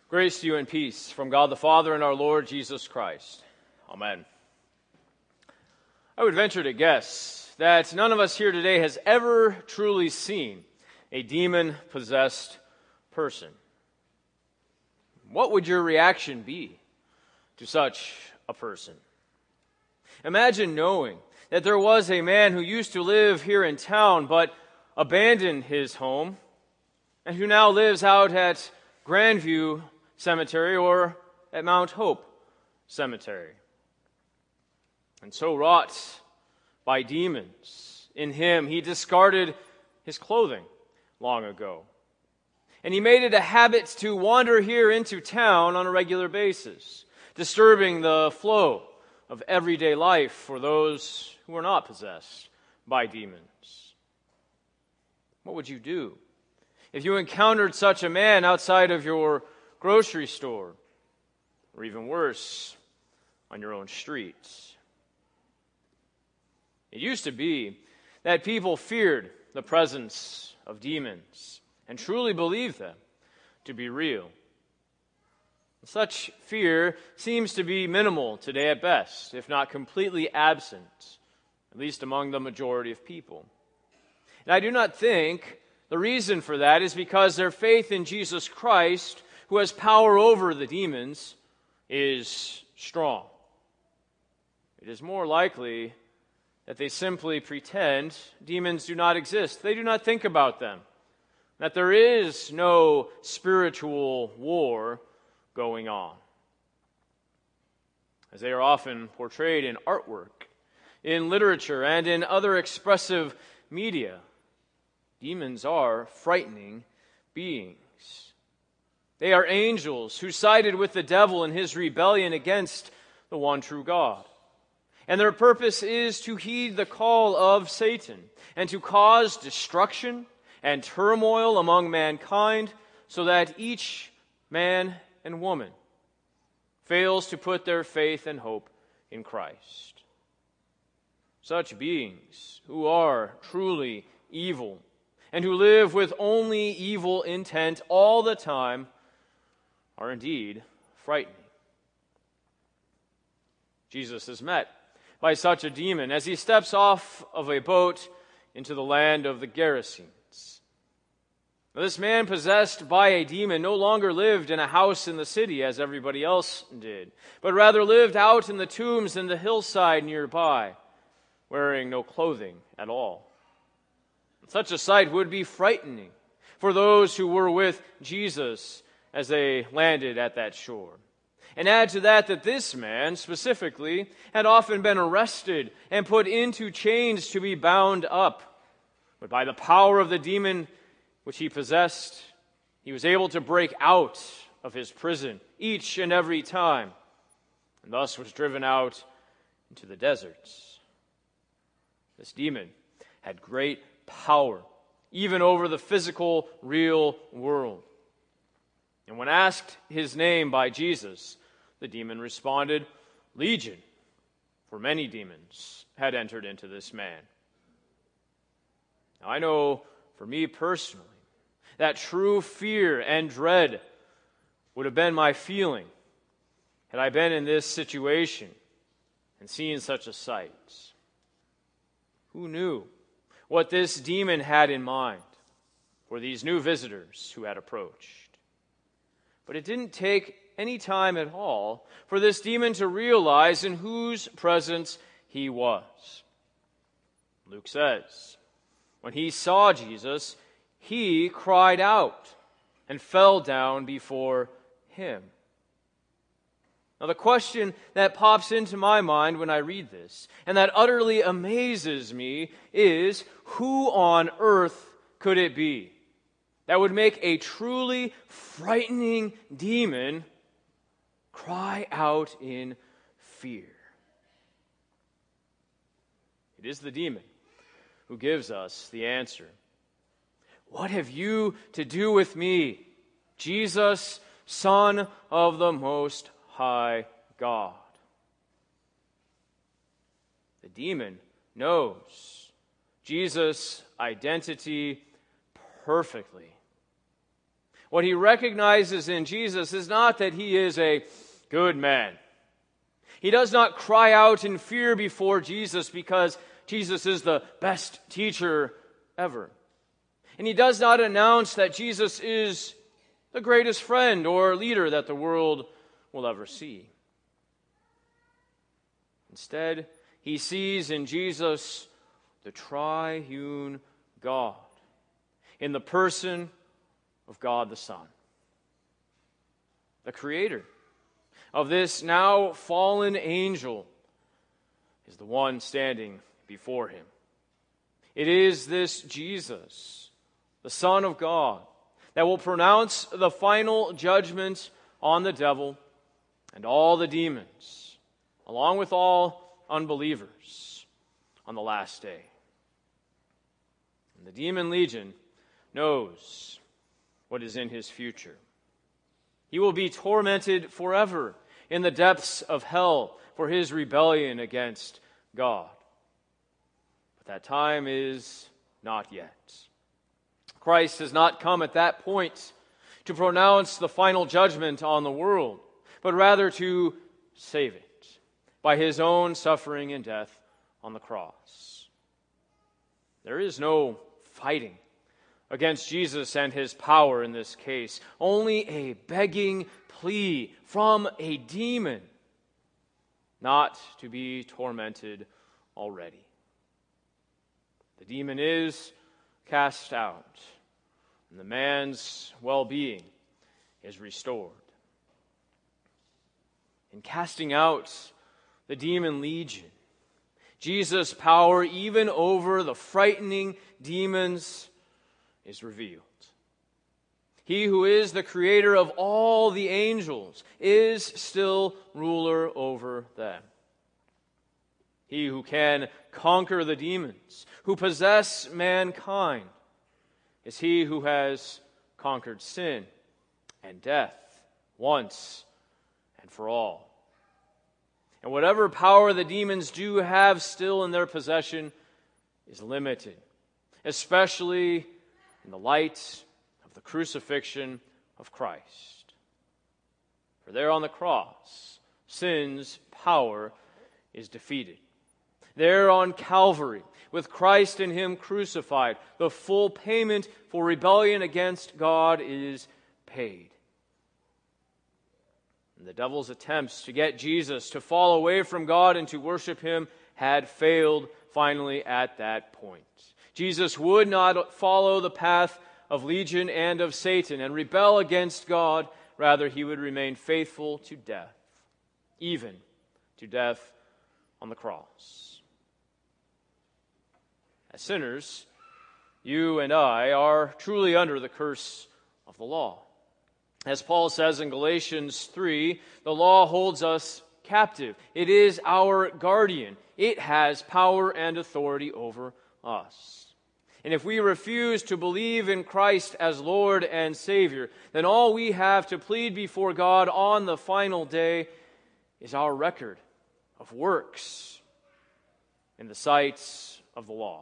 Grace to you and peace from God the Father and our Lord Jesus Christ. Amen. I would venture to guess that none of us here today has ever truly seen a demon-possessed person. What would your reaction be to such a person? Imagine knowing that there was a man who used to live here in town but abandoned his home and who now lives out at Grandview Cemetery or at Mount Hope Cemetery. And so wrought by demons in him, he discarded his clothing long ago. And he made it a habit to wander here into town on a regular basis, disturbing the flow of everyday life for those who are not possessed by demons. What would you do if you encountered such a man outside of your grocery store, or even worse, on your own streets? It used to be that people feared the presence of demons and truly believed them to be real. Such fear seems to be minimal today at best, if not completely absent, at least among the majority of people. And I do not think the reason for that is because their faith in Jesus Christ, who has power over the demons, is strong. It is more likely that they simply pretend demons do not exist. They do not think about them, that there is no spiritual war going on. As they are often portrayed in artwork, in literature, and in other expressive media, demons are frightening beings. They are angels who sided with the devil in his rebellion against the one true God. And their purpose is to heed the call of Satan and to cause destruction and turmoil among mankind so that each man and woman fails to put their faith and hope in Christ. Such beings who are truly evil and who live with only evil intent all the time are indeed frightening. Jesus is met by such a demon as he steps off of a boat into the land of the Gerasenes. Now, this man possessed by a demon no longer lived in a house in the city as everybody else did, but rather lived out in the tombs in the hillside nearby, wearing no clothing at all. Such a sight would be frightening for those who were with Jesus as they landed at that shore. And add to that this man, specifically, had often been arrested and put into chains to be bound up. But by the power of the demon which he possessed, he was able to break out of his prison each and every time, and thus was driven out into the deserts. This demon had great power, even over the physical, real world. And when asked his name by Jesus, the demon responded, "Legion," for many demons had entered into this man. Now, I know for me personally that true fear and dread would have been my feeling had I been in this situation and seen such a sight. Who knew what this demon had in mind for these new visitors who had approached? But it didn't take any time at all for this demon to realize in whose presence he was. Luke says, when he saw Jesus, he cried out and fell down before him. Now, the question that pops into my mind when I read this, and that utterly amazes me, is who on earth could it be that would make a truly frightening demon cry out in fear? It is the demon who gives us the answer. "What have you to do with me, Jesus, Son of the Most High God?" The demon knows Jesus' identity perfectly. What he recognizes in Jesus is not that he is a good man. He does not cry out in fear before Jesus because Jesus is the best teacher ever. And he does not announce that Jesus is the greatest friend or leader that the world will ever see. Instead, he sees in Jesus the triune God, in the person of God the Son. The Creator of this now fallen angel is the one standing before him. It is this Jesus, the Son of God, that will pronounce the final judgment on the devil and all the demons, along with all unbelievers, on the last day. And the demon legion knows what is in his future. He will be tormented forever in the depths of hell for his rebellion against God. But that time is not yet. Christ has not come at that point to pronounce the final judgment on the world, but rather to save it by his own suffering and death on the cross. There is no fighting against Jesus and his power in this case, only a begging plea from a demon not to be tormented already. The demon is cast out, and the man's well-being is restored. In casting out the demon legion, Jesus' power even over the frightening demons is revealed. He who is the creator of all the angels is still ruler over them. He who can conquer the demons, who possess mankind, is he who has conquered sin and death once and for all. And whatever power the demons do have still in their possession is limited, especially in the light of the crucifixion of Christ. For there on the cross, sin's power is defeated. There on Calvary, with Christ and him crucified, the full payment for rebellion against God is paid. And the devil's attempts to get Jesus to fall away from God and to worship him had failed finally at that point. Jesus would not follow the path of Legion and of Satan and rebel against God. Rather, he would remain faithful to death, even to death on the cross. As sinners, you and I are truly under the curse of the law. As Paul says in Galatians 3, the law holds us captive. It is our guardian. It has power and authority over us. And if we refuse to believe in Christ as Lord and Savior, then all we have to plead before God on the final day is our record of works in the sight of the law.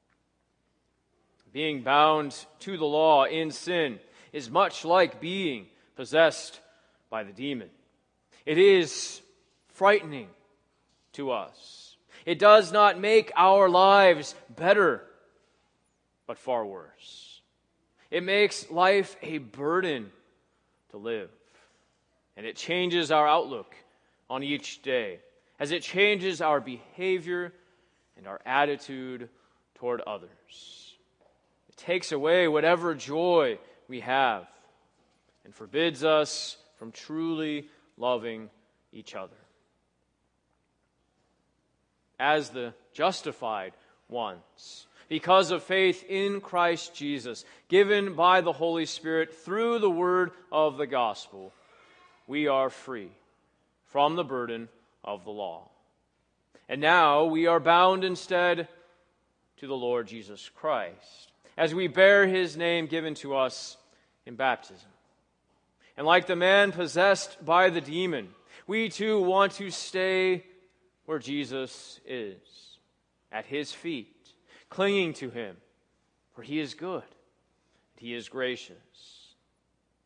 Being bound to the law in sin is much like being possessed by the demon. It is frightening to us. It does not make our lives better, but far worse. It makes life a burden to live. And it changes our outlook on each day as it changes our behavior and our attitude toward others. It takes away whatever joy we have and forbids us from truly loving each other. As the justified ones, because of faith in Christ Jesus, given by the Holy Spirit through the word of the gospel, we are free from the burden of the law. And now we are bound instead to the Lord Jesus Christ, as we bear his name given to us in baptism. And like the man possessed by the demon, we too want to stay where Jesus is, at his feet, clinging to him, for he is good, he is gracious.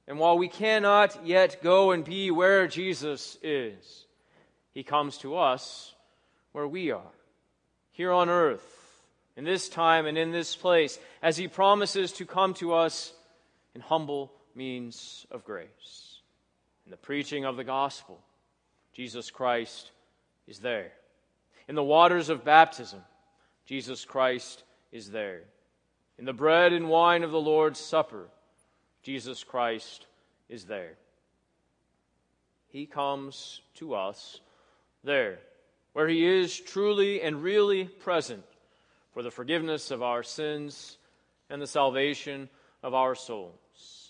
And while we cannot yet go and be where Jesus is, he comes to us where we are, here on earth, in this time and in this place, as he promises to come to us in humble means of grace. In the preaching of the gospel, Jesus Christ is there. In the waters of baptism, Jesus Christ is there. In the bread and wine of the Lord's Supper, Jesus Christ is there. He comes to us there, where he is truly and really present for the forgiveness of our sins and the salvation of our souls.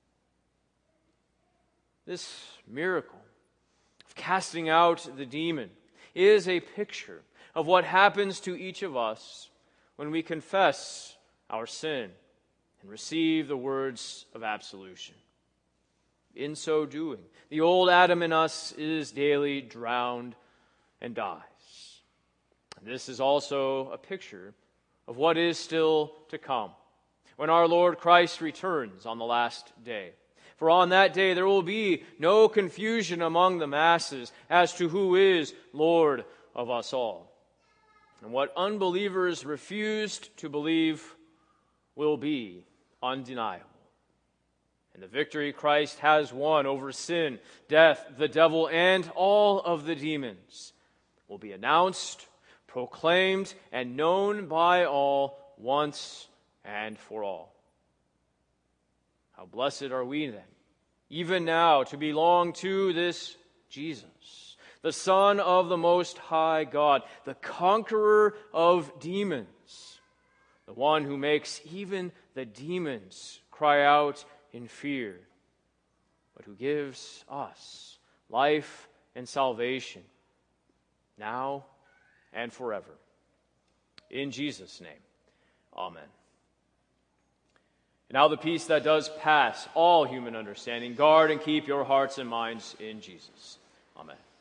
This miracle of casting out the demon is a picture of what happens to each of us when we confess our sin and receive the words of absolution. In so doing, the old Adam in us is daily drowned and dies. This is also a picture of what is still to come, when our Lord Christ returns on the last day. For on that day there will be no confusion among the masses as to who is Lord of us all. And what unbelievers refused to believe will be undeniable. And the victory Christ has won over sin, death, the devil, and all of the demons will be announced, proclaimed, and known by all once and for all. How blessed are we then, even now, to belong to this Jesus, the Son of the Most High God, the conqueror of demons, the one who makes even the demons cry out in fear, but who gives us life and salvation now and forever. In Jesus' name, amen. And now the peace that does pass all human understanding, guard and keep your hearts and minds in Jesus. Amen.